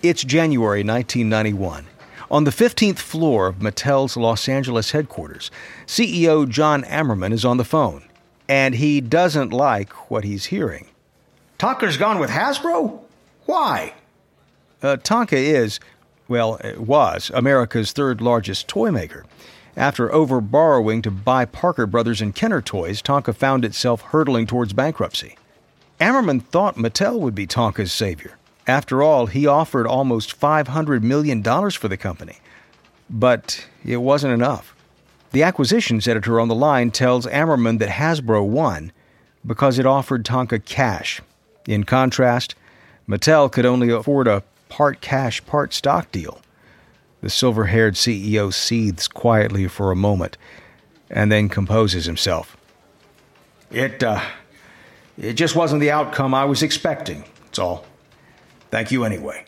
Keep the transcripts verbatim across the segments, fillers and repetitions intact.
It's January nineteen ninety-one. On the fifteenth floor of Mattel's Los Angeles headquarters, C E O John Ammerman is on the phone, and he doesn't like what he's hearing. Tonka's gone with Hasbro? Why? Uh, Tonka is, well, it was, America's third largest toy maker. After over-borrowing to buy Parker Brothers and Kenner toys, Tonka found itself hurtling towards bankruptcy. Ammerman thought Mattel would be Tonka's savior. After all, he offered almost five hundred million dollars for the company. But it wasn't enough. The acquisitions editor on the line tells Ammerman that Hasbro won because it offered Tonka cash. In contrast, Mattel could only afford a part cash, part stock deal. The silver-haired C E O seethes quietly for a moment and then composes himself. It, uh, it just wasn't the outcome I was expecting, that's all. Thank you anyway.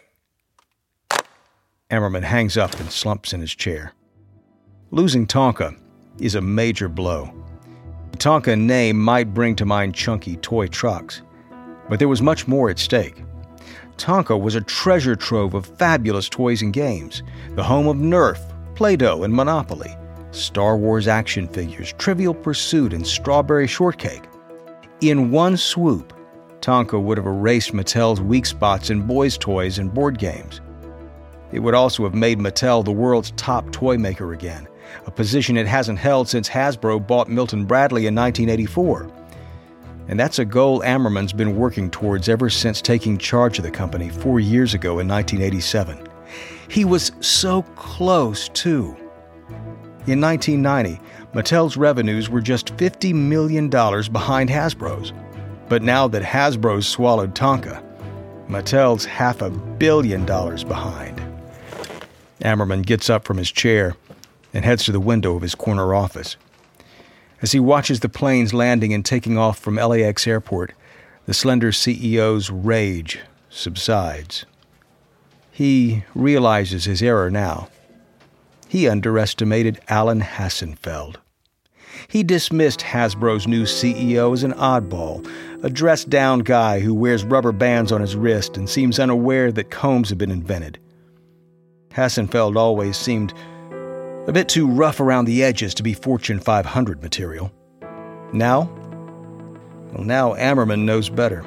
Ammerman hangs up and slumps in his chair. Losing Tonka is a major blow. The Tonka name might bring to mind chunky toy trucks, but there was much more at stake. Tonka was a treasure trove of fabulous toys and games, the home of Nerf, Play-Doh, and Monopoly, Star Wars action figures, Trivial Pursuit, and Strawberry Shortcake. In one swoop, Tonka would have erased Mattel's weak spots in boys' toys and board games. It would also have made Mattel the world's top toy maker again, a position it hasn't held since Hasbro bought Milton Bradley in nineteen eighty-four. And that's a goal Ammerman's been working towards ever since taking charge of the company four years ago in nineteen eighty-seven. He was so close, too. In nineteen ninety, Mattel's revenues were just fifty million dollars behind Hasbro's. But now that Hasbro's swallowed Tonka, Mattel's half a billion dollars behind. Ammerman gets up from his chair and heads to the window of his corner office. As he watches the planes landing and taking off from L A X airport, the slender C E O's rage subsides. He realizes his error now. He underestimated Alan Hassenfeld. He dismissed Hasbro's new C E O as an oddball, a dressed-down guy who wears rubber bands on his wrist and seems unaware that combs have been invented. Hassenfeld always seemed a bit too rough around the edges to be Fortune five hundred material. Now? Well, now Ammerman knows better.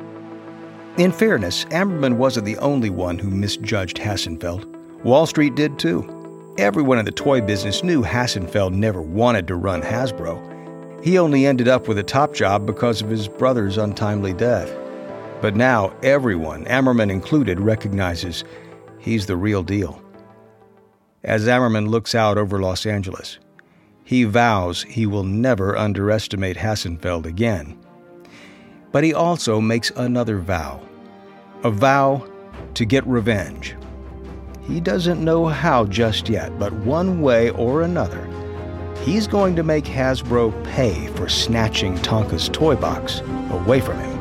In fairness, Ammerman wasn't the only one who misjudged Hassenfeld. Wall Street did too. Everyone in the toy business knew Hassenfeld never wanted to run Hasbro. He only ended up with a top job because of his brother's untimely death. But now everyone, Ammerman included, recognizes he's the real deal. As Ammerman looks out over Los Angeles, he vows he will never underestimate Hassenfeld again. But he also makes another vow, a vow to get revenge. He doesn't know how just yet, but one way or another, he's going to make Hasbro pay for snatching Tonka's toy box away from him.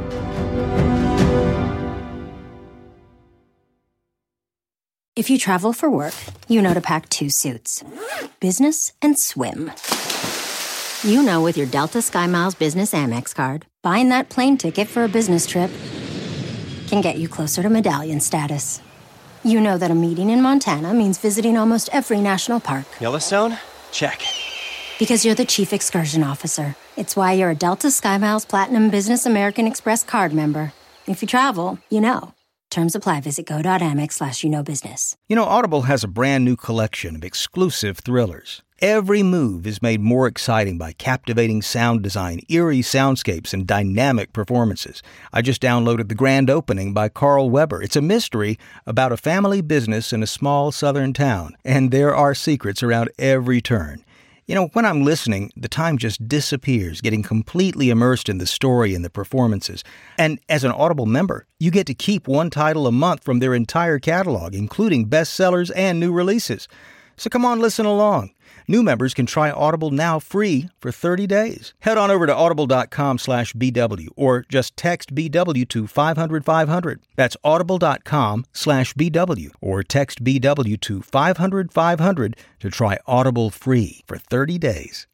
If you travel for work, you know to pack two suits, business and swim. You know with your Delta SkyMiles Business Amex card, buying that plane ticket for a business trip can get you closer to medallion status. You know that a meeting in Montana means visiting almost every national park. Yellowstone? Check. Because you're the chief excursion officer. It's why you're a Delta SkyMiles Platinum Business American Express card member. If you travel, you know. Terms apply. Visit go.amex slash you know business. You know, Audible has a brand new collection of exclusive thrillers. Every move is made more exciting by captivating sound design, eerie soundscapes, and dynamic performances. I just downloaded The Grand Opening by Carl Weber. It's a mystery about a family business in a small southern town, and there are secrets around every turn. You know, when I'm listening, the time just disappears, getting completely immersed in the story and the performances. And as an Audible member, you get to keep one title a month from their entire catalog, including bestsellers and new releases. So come on, listen along. New members can try Audible now free for thirty days. Head on over to audible.com slash BW or just text B W to five hundred five hundred. That's audible.com slash BW or text B W to five hundred five hundred to try Audible free for thirty days.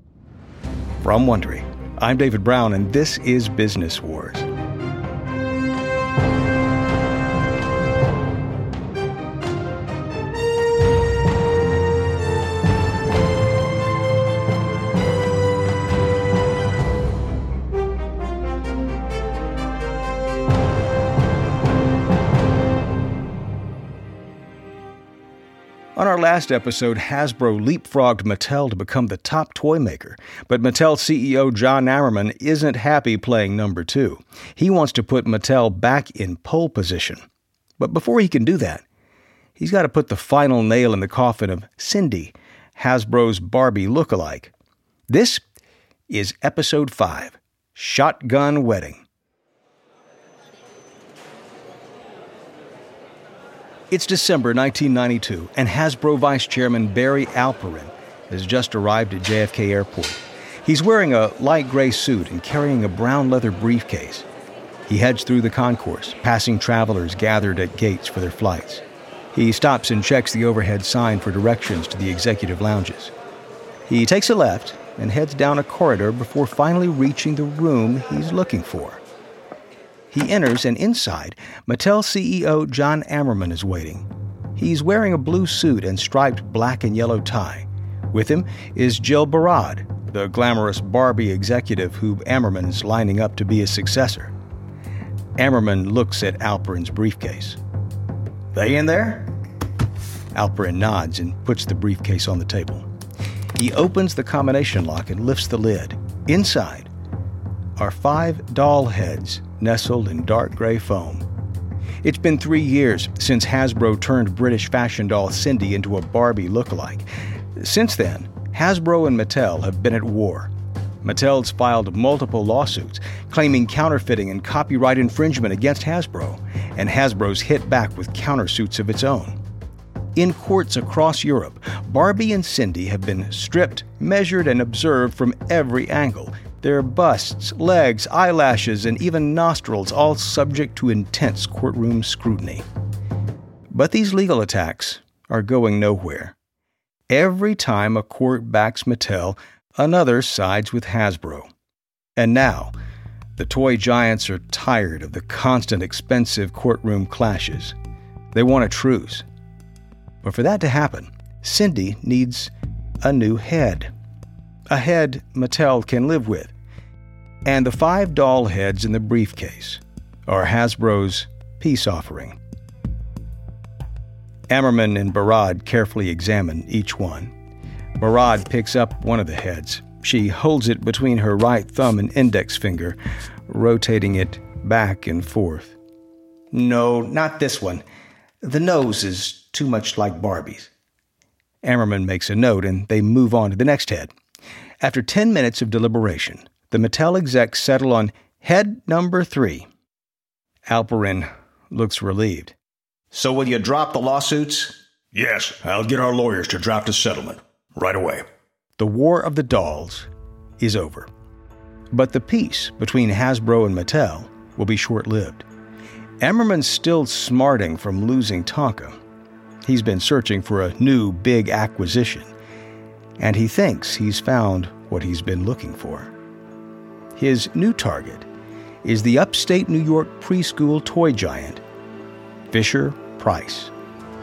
From Wondery, I'm David Brown, and this is Business Wars. On our last episode, Hasbro leapfrogged Mattel to become the top toy maker, but Mattel C E O John Ammerman isn't happy playing number two. He wants to put Mattel back in pole position. But before he can do that, he's got to put the final nail in the coffin of Cindy, Hasbro's Barbie lookalike. This is Episode five, Shotgun Wedding. It's December nineteen ninety-two, and Hasbro Vice Chairman Barry Alperin has just arrived at J F K Airport. He's wearing a light gray suit and carrying a brown leather briefcase. He heads through the concourse, passing travelers gathered at gates for their flights. He stops and checks the overhead sign for directions to the executive lounges. He takes a left and heads down a corridor before finally reaching the room he's looking for. He enters, and inside, Mattel C E O John Ammerman is waiting. He's wearing a blue suit and striped black and yellow tie. With him is Jill Barad, the glamorous Barbie executive who Ammerman's lining up to be his successor. Ammerman looks at Alperin's briefcase. They in there? Alperin nods and puts the briefcase on the table. He opens the combination lock and lifts the lid. Inside are five doll heads nestled in dark gray foam. It's been three years since Hasbro turned British fashion doll Cindy into a Barbie lookalike. Since then, Hasbro and Mattel have been at war. Mattel's filed multiple lawsuits claiming counterfeiting and copyright infringement against Hasbro, and Hasbro's hit back with countersuits of its own. In courts across Europe, Barbie and Cindy have been stripped, measured, and observed from every angle. Their busts, legs, eyelashes, and even nostrils all subject to intense courtroom scrutiny. But these legal attacks are going nowhere. Every time a court backs Mattel, another sides with Hasbro. And now, the toy giants are tired of the constant expensive courtroom clashes. They want a truce. But for that to happen, Cindy needs a new head. A head Mattel can live with. And the five doll heads in the briefcase are Hasbro's peace offering. Ammerman and Barad carefully examine each one. Barad picks up one of the heads. She holds it between her right thumb and index finger, rotating it back and forth. No, not this one. The nose is too much like Barbie's. Ammerman makes a note, and they move on to the next head. After ten minutes of deliberation, the Mattel execs settle on head number three. Alperin looks relieved. So will you drop the lawsuits? Yes, I'll get our lawyers to draft a settlement right away. The war of the dolls is over. But the peace between Hasbro and Mattel will be short-lived. Ammerman's still smarting from losing Tonka. He's been searching for a new big acquisition, and he thinks he's found what he's been looking for. His new target is the upstate New York preschool toy giant, Fisher-Price.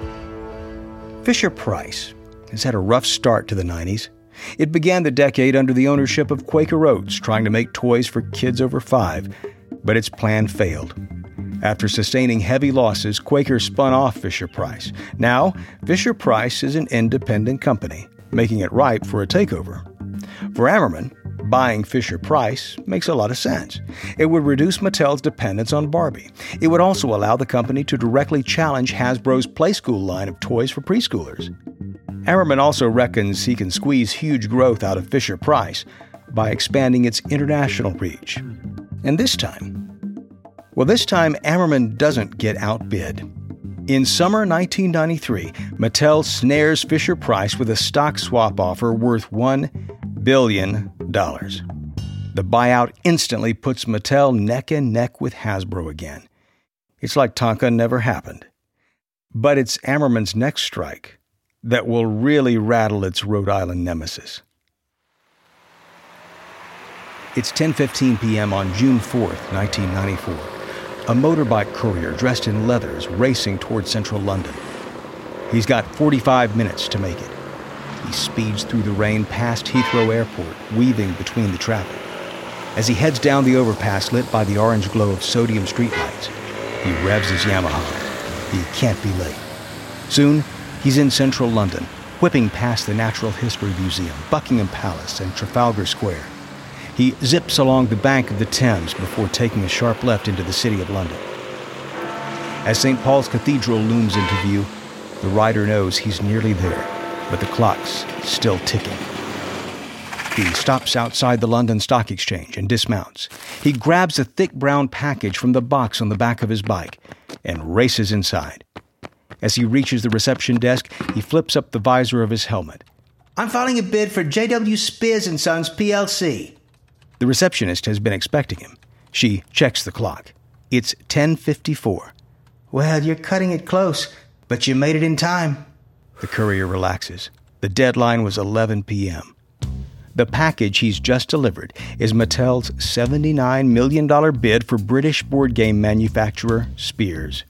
Fisher-Price has had a rough start to the nineties. It began the decade under the ownership of Quaker Oats, trying to make toys for kids over five, but its plan failed. After sustaining heavy losses, Quaker spun off Fisher-Price. Now, Fisher-Price is an independent company, making it ripe for a takeover. For Ammerman, buying Fisher-Price makes a lot of sense. It would reduce Mattel's dependence on Barbie. It would also allow the company to directly challenge Hasbro's Playskool line of toys for preschoolers. Ammerman also reckons he can squeeze huge growth out of Fisher-Price by expanding its international reach. And this time, well, this time Ammerman doesn't get outbid. In summer nineteen ninety-three, Mattel snares Fisher-Price with a stock swap offer worth one billion dollars. The buyout instantly puts Mattel neck and neck with Hasbro again. It's like Tonka never happened. But it's Ammerman's next strike that will really rattle its Rhode Island nemesis. It's ten fifteen p.m. on June fourth, nineteen ninety-four. A motorbike courier dressed in leather is racing toward central London. He's got forty-five minutes to make it. He speeds through the rain past Heathrow Airport, weaving between the traffic. As he heads down the overpass lit by the orange glow of sodium streetlights, he revs his Yamaha. He can't be late. Soon, He's in central London, whipping past the Natural History Museum, Buckingham Palace, and Trafalgar Square. He zips along the bank of the Thames before taking a sharp left into the City of London. As Saint Paul's Cathedral looms into view, the rider knows he's nearly there, but the clock's still ticking. He stops outside the London Stock Exchange and dismounts. He grabs a thick brown package from the box on the back of his bike and races inside. As he reaches the reception desk, he flips up the visor of his helmet. "I'm filing a bid for J W Spears and Sons, P L C" The receptionist has been expecting him. She checks the clock. It's ten fifty-four. "Well, you're cutting it close, but you made it in time." The courier relaxes. The deadline was eleven p.m. The package he's just delivered is Mattel's seventy-nine million dollars bid for British board game manufacturer Spears.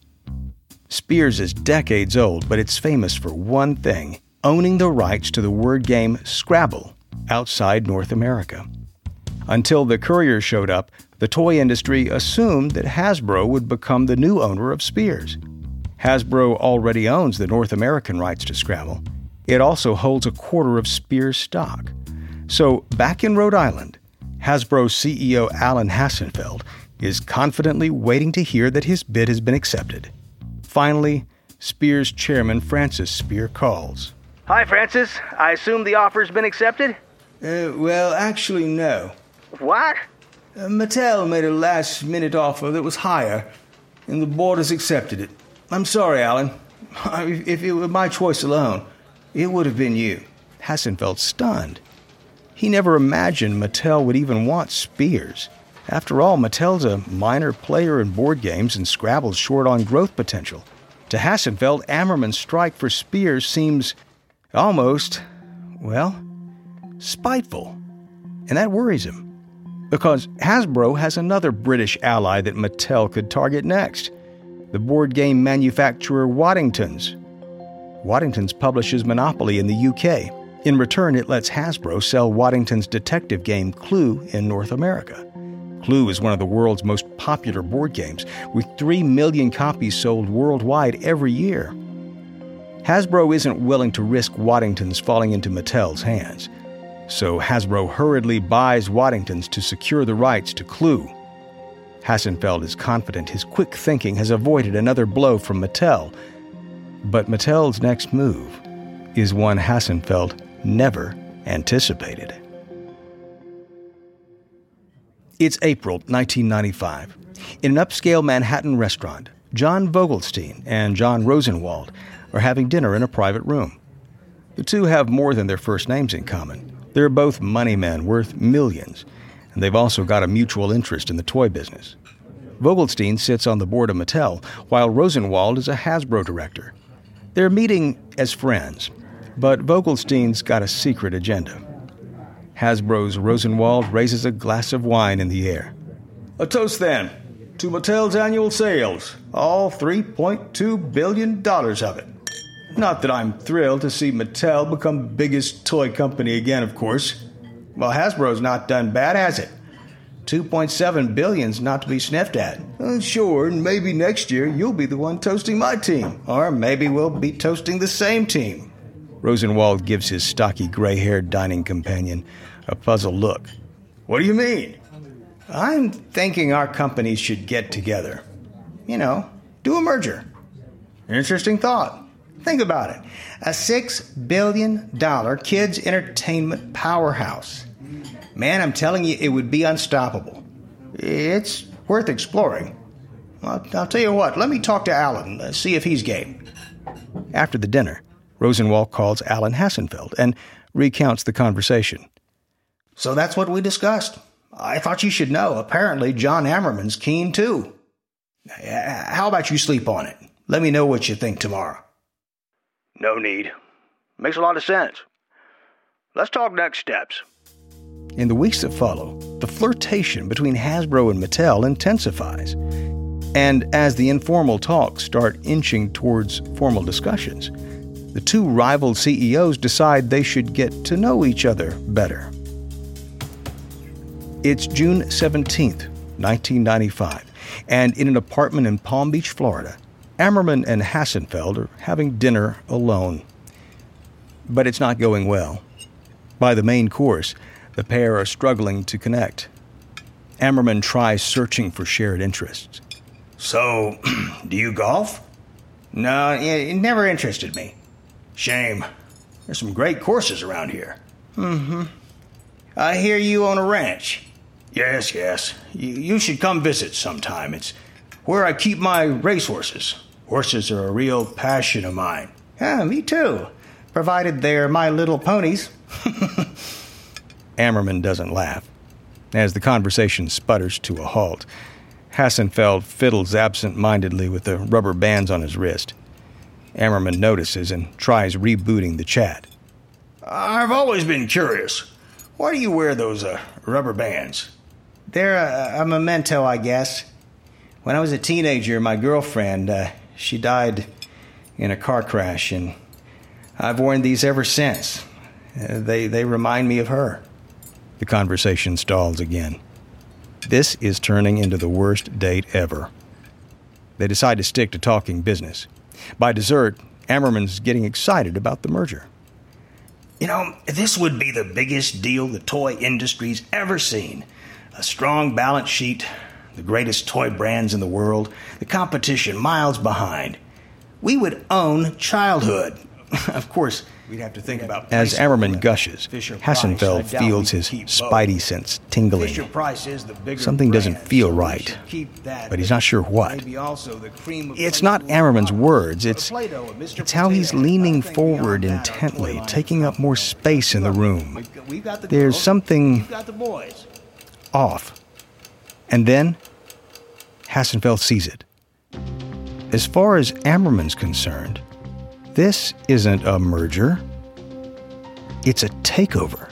Spears is decades old, but it's famous for one thing: owning the rights to the word game Scrabble outside North America. Until the courier showed up, the toy industry assumed that Hasbro would become the new owner of Spears. Hasbro already owns the North American rights to Scrabble. It also holds a quarter of Spears stock. So, back in Rhode Island, Hasbro C E O Alan Hassenfeld is confidently waiting to hear that his bid has been accepted. Finally, Spears chairman Francis Spear calls. "Hi, Francis. I assume the offer's been accepted?" Uh, well, actually, no. "What?" Uh, Mattel made a last-minute offer that was higher, and the board has accepted it. I'm sorry, Alan. If it were my choice alone, it would have been you. Hassenfeld's stunned. He never imagined Mattel would even want Spears. After all, Mattel's a minor player in board games, and Scrabble's short on growth potential. To Hassenfeld, Ammerman's strike for Spears seems almost, well, spiteful. And that worries him. Because Hasbro has another British ally that Mattel could target next: the board game manufacturer Waddington's. Waddington's publishes Monopoly in the U K. In return, it lets Hasbro sell Waddington's detective game Clue in North America. Clue is one of the world's most popular board games, with three million copies sold worldwide every year. Hasbro isn't willing to risk Waddington's falling into Mattel's hands. So Hasbro hurriedly buys Waddington's to secure the rights to Clue. Hassenfeld is confident his quick thinking has avoided another blow from Mattel. But Mattel's next move is one Hassenfeld never anticipated. It's April nineteen ninety-five. In an upscale Manhattan restaurant, John Vogelstein and John Rosenwald are having dinner in a private room. The two have more than their first names in common. They're both money men worth millions, and they've also got a mutual interest in the toy business. Vogelstein sits on the board of Mattel, while Rosenwald is a Hasbro director. They're meeting as friends, but Vogelstein's got a secret agenda. Hasbro's Rosenwald raises a glass of wine in the air. A toast, then, to Mattel's annual sales, all three point two billion dollars of it. Not that I'm thrilled to see Mattel become the biggest toy company again, of course. Well, Hasbro's not done bad, has it? two point seven billion dollars not to be sniffed at. Uh, sure, and maybe next year you'll be the one toasting my team. Or maybe we'll be toasting the same team. Rosenwald gives his stocky gray-haired dining companion a puzzled look. What do you mean? I'm thinking our companies should get together. You know, do a merger. Interesting thought. Think about it. A six billion dollars kids' entertainment powerhouse. Man, I'm telling you, it would be unstoppable. It's worth exploring. I'll, I'll tell you what, let me talk to Alan, uh, see if he's game. After the dinner, Rosenwald calls Alan Hassenfeld and recounts the conversation. So that's what we discussed. I thought you should know. Apparently, John Ammerman's keen, too. How about you sleep on it? Let me know what you think tomorrow. No need. Makes a lot of sense. Let's talk next steps. In the weeks that follow, the flirtation between Hasbro and Mattel intensifies. And as the informal talks start inching towards formal discussions, the two rival C E Os decide they should get to know each other better. It's June seventeenth, nineteen ninety-five, and in an apartment in Palm Beach, Florida, Ammerman and Hassenfeld are having dinner alone. But it's not going well. By the main course, the pair are struggling to connect. Ammerman tries searching for shared interests. So, do you golf? No, it never interested me. Shame. There's some great courses around here. Mm-hmm. I hear you own a ranch. Yes, yes. You, you should come visit sometime. It's where I keep my racehorses. Horses are a real passion of mine. Yeah, me too. Provided they're My Little Ponies. Ammerman doesn't laugh. As the conversation sputters to a halt, Hassenfeld fiddles absent-mindedly with the rubber bands on his wrist. Ammerman notices and tries rebooting the chat. I've always been curious. Why do you wear those uh, rubber bands? They're a, a memento, I guess. When I was a teenager, my girlfriend, uh, she died in a car crash, and I've worn these ever since. Uh, they, they remind me of her. The conversation stalls again. This is turning into the worst date ever. They decide to stick to talking business. By dessert, Ammerman's getting excited about the merger. You know, this would be the biggest deal the toy industry's ever seen. A strong balance sheet, the greatest toy brands in the world, the competition miles behind. We would own childhood. Of course, we'd have to think about... As Ammerman gushes, Hassenfeld feels his spidey sense tingling. Something doesn't feel right, but he's not sure what. It's not Ammerman's words, it's, it's how he's leaning forward intently, taking up more space in the room. There's something off. And then, Hassenfeld sees it. As far as Ammerman's concerned, this isn't a merger. It's a takeover.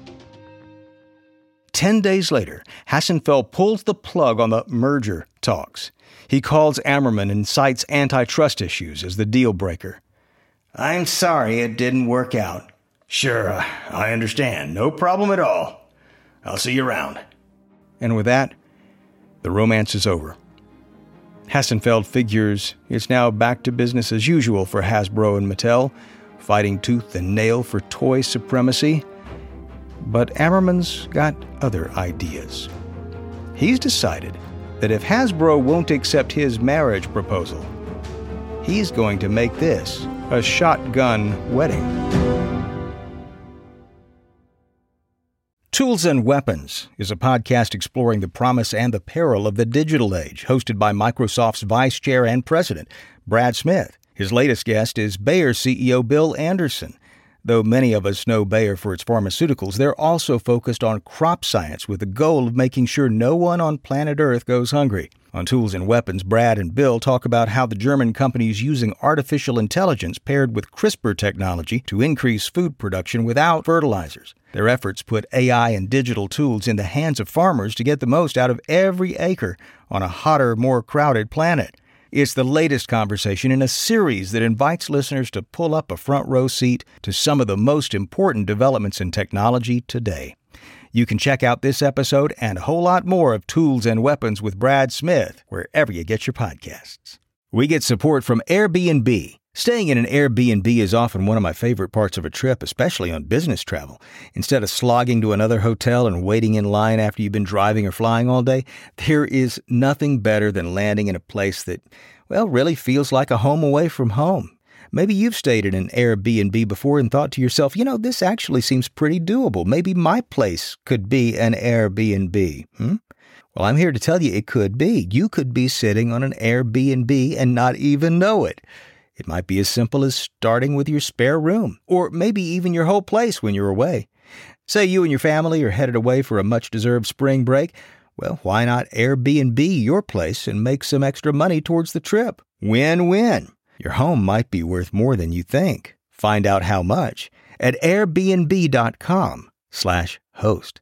Ten days later, Hassenfeld pulls the plug on the merger talks. He calls Ammerman and cites antitrust issues as the deal breaker. I'm sorry it didn't work out. Sure, uh, I understand. No problem at all. I'll see you around. And with that, the romance is over. Hassenfeld figures it's now back to business as usual for Hasbro and Mattel, fighting tooth and nail for toy supremacy. But Ammerman's got other ideas. He's decided that if Hasbro won't accept his marriage proposal, he's going to make this a shotgun wedding. Tools and Weapons is a podcast exploring the promise and the peril of the digital age, hosted by Microsoft's Vice Chair and President, Brad Smith. His latest guest is Bayer C E O Bill Anderson. Though many of us know Bayer for its pharmaceuticals, they're also focused on crop science with the goal of making sure no one on planet Earth goes hungry. On Tools and Weapons, Brad and Bill talk about how the German company is using artificial intelligence paired with CRISPR technology to increase food production without fertilizers. Their efforts put A I and digital tools in the hands of farmers to get the most out of every acre on a hotter, more crowded planet. It's the latest conversation in a series that invites listeners to pull up a front row seat to some of the most important developments in technology today. You can check out this episode and a whole lot more of Tools and Weapons with Brad Smith wherever you get your podcasts. We get support from Airbnb. Staying in an Airbnb is often one of my favorite parts of a trip, especially on business travel. Instead of slogging to another hotel and waiting in line after you've been driving or flying all day, there is nothing better than landing in a place that, well, really feels like a home away from home. Maybe you've stayed in an Airbnb before and thought to yourself, you know, this actually seems pretty doable. Maybe my place could be an Airbnb. Hmm? Well, I'm here to tell you it could be. You could be sitting on an Airbnb and not even know it. It might be as simple as starting with your spare room, or maybe even your whole place when you're away. Say you and your family are headed away for a much-deserved spring break. Well, why not Airbnb your place and make some extra money towards the trip? Win-win. Your home might be worth more than you think. Find out how much at airbnb.com slash host.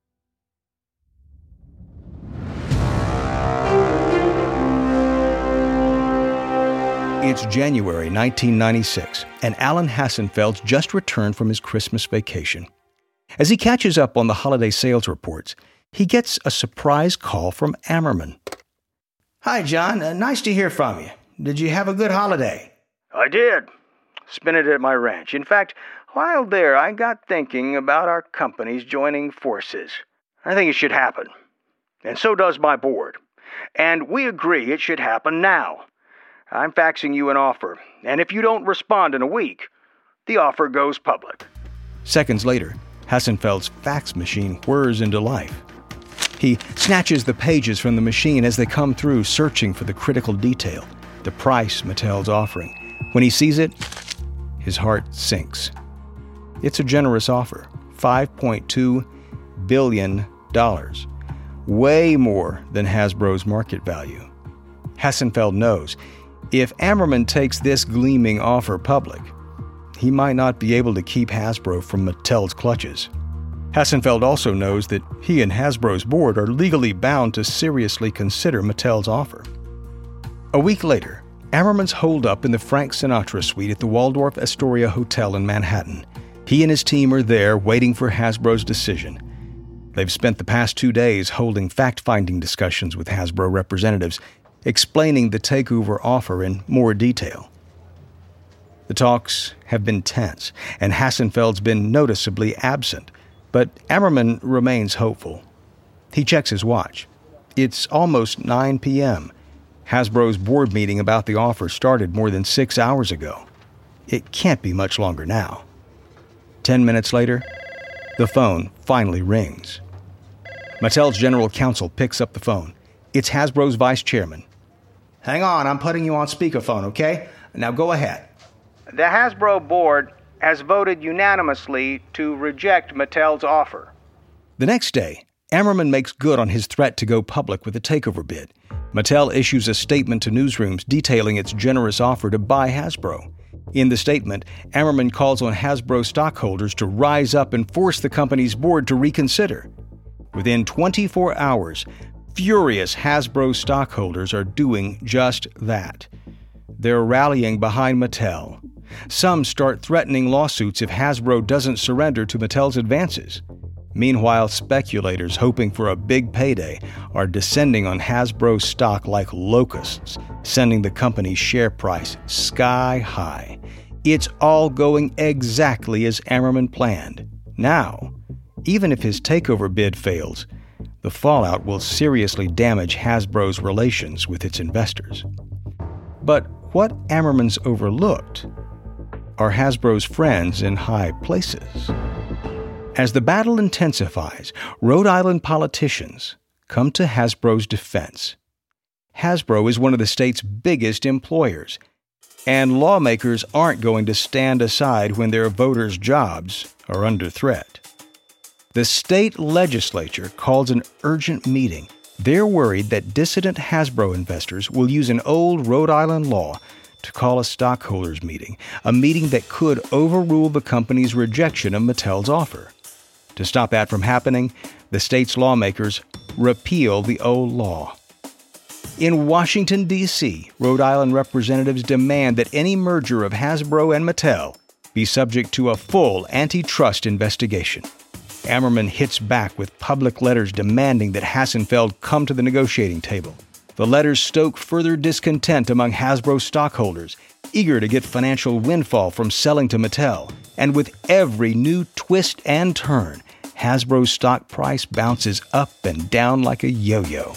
It's January nineteen ninety-six, and Alan Hassenfeld's just returned from his Christmas vacation. As he catches up on the holiday sales reports, he gets a surprise call from Ammerman. Hi, John. Uh, nice to hear from you. Did you have a good holiday? I did. Spent it at my ranch. In fact, while there, I got thinking about our companies joining forces. I think it should happen. And so does my board. And we agree it should happen now. I'm faxing you an offer, and if you don't respond in a week, the offer goes public. Seconds later, Hassenfeld's fax machine whirs into life. He snatches the pages from the machine as they come through, searching for the critical detail, the price Mattel's offering. When he sees it, his heart sinks. It's a generous offer, five point two billion dollars, way more than Hasbro's market value. Hassenfeld knows if Ammerman takes this gleaming offer public, he might not be able to keep Hasbro from Mattel's clutches. Hassenfeld also knows that he and Hasbro's board are legally bound to seriously consider Mattel's offer. A week later, Ammerman's holed up in the Frank Sinatra suite at the Waldorf Astoria Hotel in Manhattan. He and his team are there waiting for Hasbro's decision. They've spent the past two days holding fact-finding discussions with Hasbro representatives, explaining the takeover offer in more detail. The talks have been tense, and Hassenfeld's been noticeably absent, but Ammerman remains hopeful. He checks his watch. It's almost nine p.m. Hasbro's board meeting about the offer started more than six hours ago. It can't be much longer now. Ten minutes later, the phone finally rings. Mattel's general counsel picks up the phone. It's Hasbro's vice chairman. Hang on, I'm putting you on speakerphone, okay? Now go ahead. The Hasbro board has voted unanimously to reject Mattel's offer. The next day, Ammerman makes good on his threat to go public with a takeover bid. Mattel issues a statement to newsrooms detailing its generous offer to buy Hasbro. In the statement, Ammerman calls on Hasbro stockholders to rise up and force the company's board to reconsider. Within twenty-four hours, furious Hasbro stockholders are doing just that. They're rallying behind Mattel. Some start threatening lawsuits if Hasbro doesn't surrender to Mattel's advances. Meanwhile, speculators hoping for a big payday are descending on Hasbro stock like locusts, sending the company's share price sky high. It's all going exactly as Ammerman planned. Now, even if his takeover bid fails, the fallout will seriously damage Hasbro's relations with its investors. But what Ammerman's overlooked are Hasbro's friends in high places. As the battle intensifies, Rhode Island politicians come to Hasbro's defense. Hasbro is one of the state's biggest employers, and lawmakers aren't going to stand aside when their voters' jobs are under threat. The state legislature calls an urgent meeting. They're worried that dissident Hasbro investors will use an old Rhode Island law to call a stockholders' meeting, a meeting that could overrule the company's rejection of Mattel's offer. To stop that from happening, the state's lawmakers repeal the old law. In Washington, D C, Rhode Island representatives demand that any merger of Hasbro and Mattel be subject to a full antitrust investigation. Ammerman hits back with public letters demanding that Hassenfeld come to the negotiating table. The letters stoke further discontent among Hasbro stockholders, eager to get financial windfall from selling to Mattel. And with every new twist and turn, Hasbro's stock price bounces up and down like a yo-yo.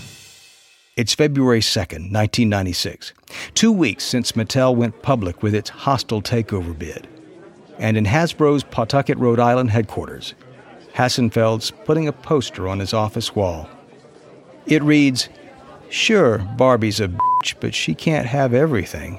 It's February second, nineteen ninety-six, two weeks since Mattel went public with its hostile takeover bid. And in Hasbro's Pawtucket, Rhode Island headquarters, Hassenfeld's putting a poster on his office wall. It reads, "Sure, Barbie's a bitch, but she can't have everything."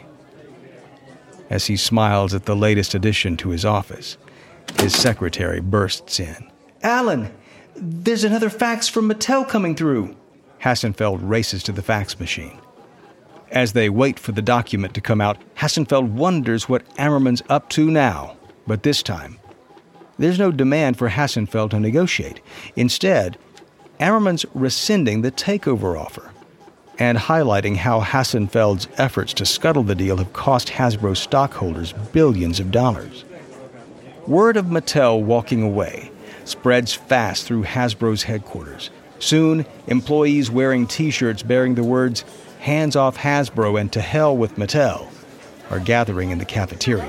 As he smiles at the latest addition to his office, his secretary bursts in. Alan, there's another fax from Mattel coming through. Hassenfeld races to the fax machine. As they wait for the document to come out, Hassenfeld wonders what Ammerman's up to now. But this time, there's no demand for Hassenfeld to negotiate. Instead, Ammerman's rescinding the takeover offer and highlighting how Hassenfeld's efforts to scuttle the deal have cost Hasbro stockholders billions of dollars. Word of Mattel walking away spreads fast through Hasbro's headquarters. Soon, employees wearing T-shirts bearing the words, hands off Hasbro and to hell with Mattel, are gathering in the cafeteria.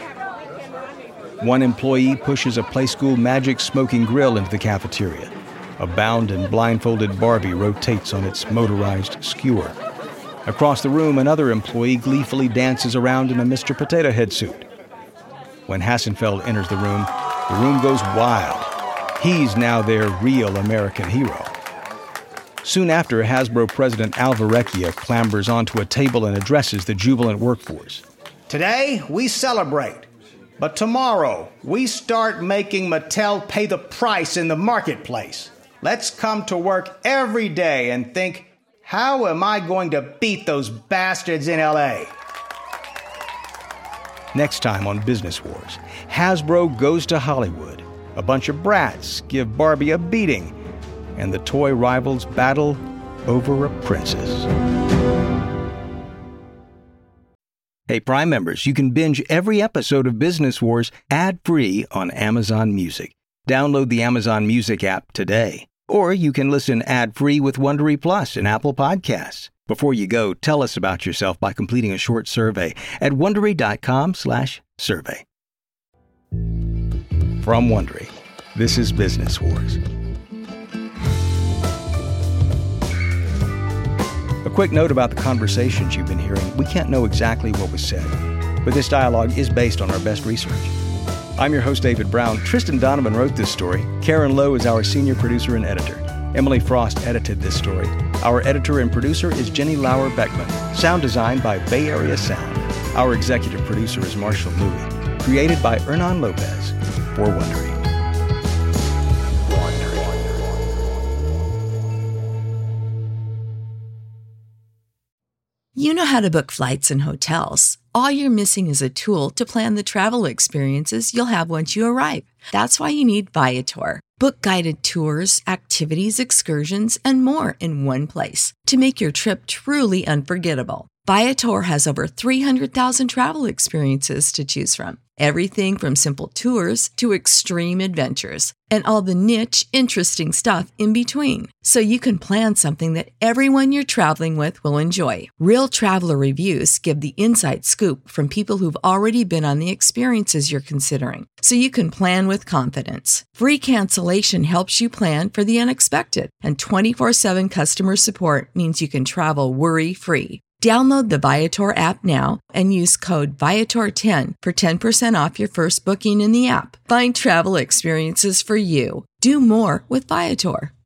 One employee pushes a Playskool Magic smoking grill into the cafeteria. A bound and blindfolded Barbie rotates on its motorized skewer. Across the room, another employee gleefully dances around in a Mister Potato Head suit. When Hassenfeld enters the room, the room goes wild. He's now their real American hero. Soon after, Hasbro President Al Verrecchia clambers onto a table and addresses the jubilant workforce. Today, we celebrate. But tomorrow, we start making Mattel pay the price in the marketplace. Let's come to work every day and think, how am I going to beat those bastards in L A? Next time on Business Wars, Hasbro goes to Hollywood. A bunch of brats give Barbie a beating, and the toy rivals battle over a princess. Hey, Prime members, you can binge every episode of Business Wars ad-free on Amazon Music. Download the Amazon Music app today. Or you can listen ad-free with Wondery Plus and Apple Podcasts. Before you go, tell us about yourself by completing a short survey at Wondery.com slash survey. From Wondery, this is Business Wars. A quick note about the conversations you've been hearing. We can't know exactly what was said, but this dialogue is based on our best research. I'm your host, David Brown. Tristan Donovan wrote this story. Karen Lowe is our senior producer and editor. Emily Frost edited this story. Our editor and producer is Jenny Lauer Beckman. Sound design by Bay Area Sound. Our executive producer is Marshall Louie. Created by Hernan Lopez for Wondery. You know how to book flights and hotels. All you're missing is a tool to plan the travel experiences you'll have once you arrive. That's why you need Viator. Book guided tours, activities, excursions, and more in one place to make your trip truly unforgettable. Viator has over three hundred thousand travel experiences to choose from. Everything from simple tours to extreme adventures and all the niche, interesting stuff in between. So you can plan something that everyone you're traveling with will enjoy. Real traveler reviews give the inside scoop from people who've already been on the experiences you're considering. So you can plan with confidence. Free cancellation helps you plan for the unexpected. And twenty-four seven customer support means you can travel worry-free. Download the Viator app now and use code Viator ten for ten percent off your first booking in the app. Find travel experiences for you. Do more with Viator.